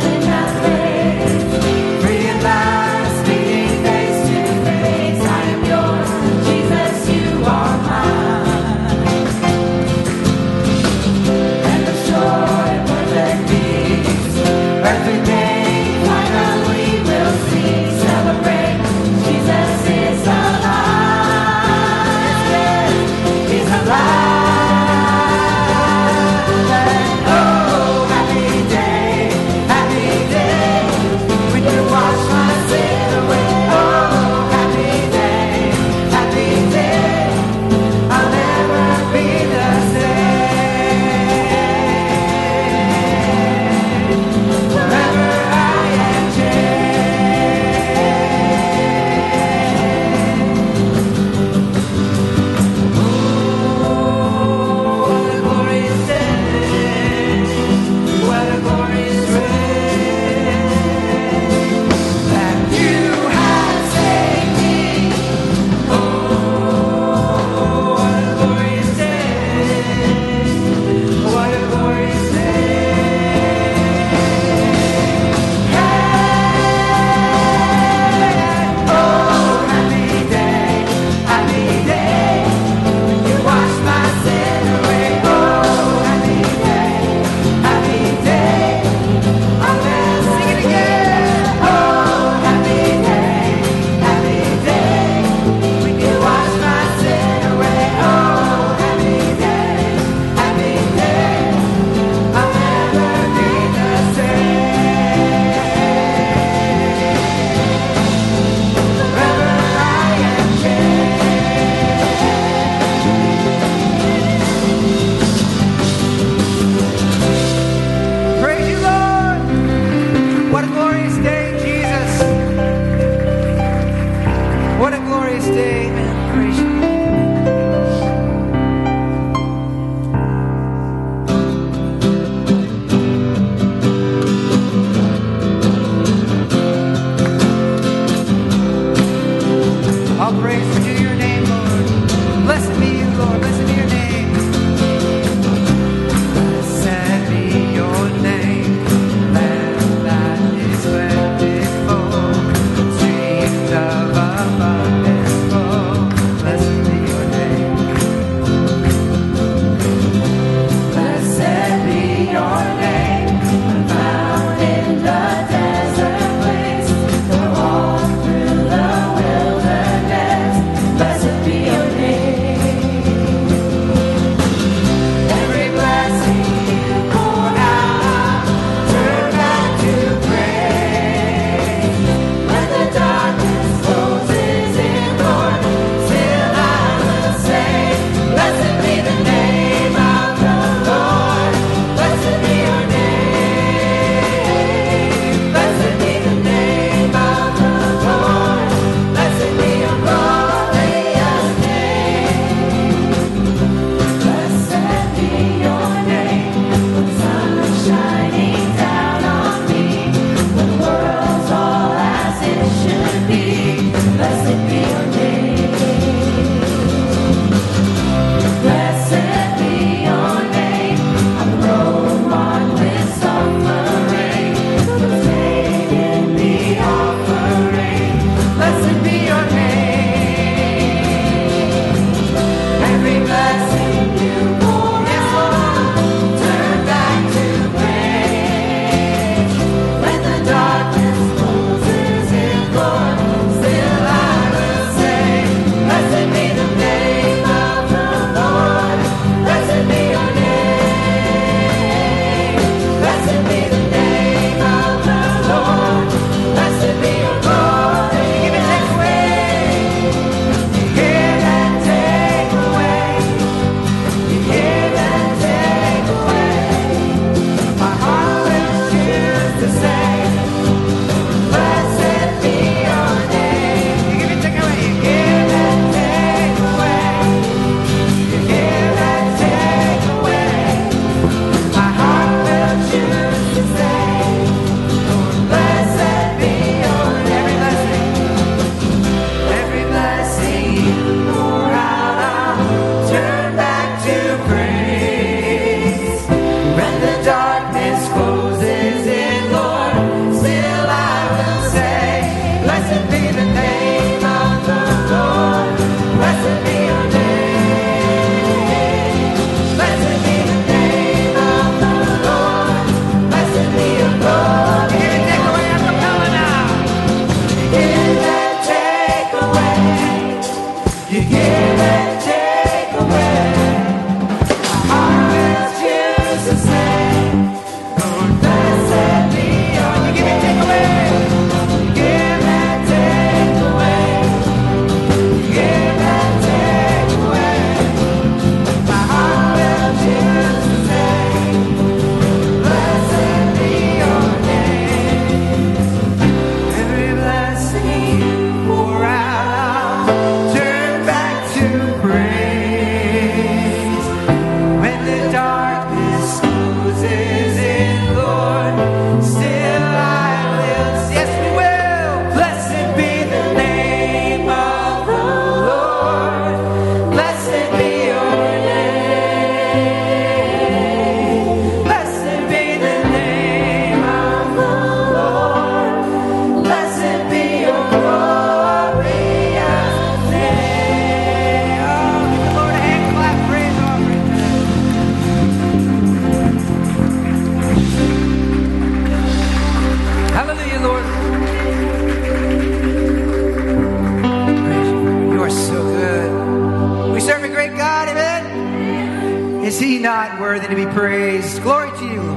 Is he not worthy to be praised? Glory to you,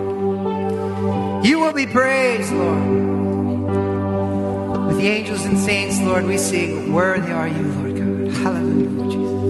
Lord. You will be praised, Lord. With the angels and saints, Lord, we sing, worthy are you, Lord God. Hallelujah, Lord Jesus.